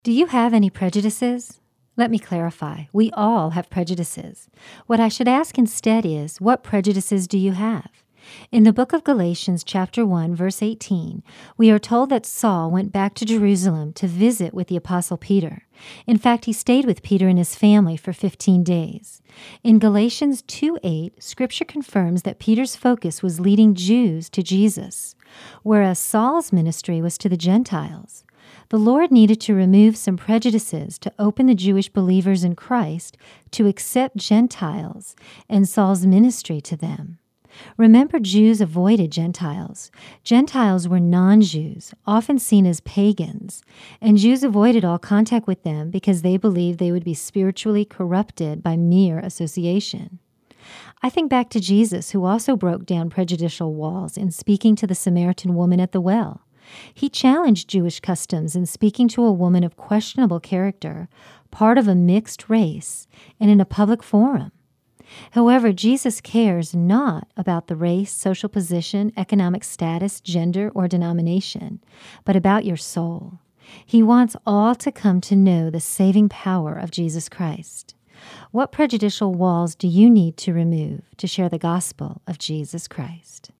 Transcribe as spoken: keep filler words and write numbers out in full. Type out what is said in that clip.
Do you have any prejudices? Let me clarify. We all have prejudices. What I should ask instead is, what prejudices do you have? In the book of Galatians, chapter one, verse eighteen, we are told that Saul went back to Jerusalem to visit with the apostle Peter. In fact, he stayed with Peter and his family for fifteen days. In Galatians two eight, Scripture confirms that Peter's focus was leading Jews to Jesus, whereas Saul's ministry was to the Gentiles. The Lord needed to remove some prejudices to open the Jewish believers in Christ to accept Gentiles and Saul's ministry to them. Remember, Jews avoided Gentiles. Gentiles were non-Jews, often seen as pagans, and Jews avoided all contact with them because they believed they would be spiritually corrupted by mere association. I think back to Jesus, who also broke down prejudicial walls in speaking to the Samaritan woman at the well. He challenged Jewish customs in speaking to a woman of questionable character, part of a mixed race, and in a public forum. However, Jesus cares not about the race, social position, economic status, gender, or denomination, but about your soul. He wants all to come to know the saving power of Jesus Christ. What prejudicial walls do you need to remove to share the gospel of Jesus Christ?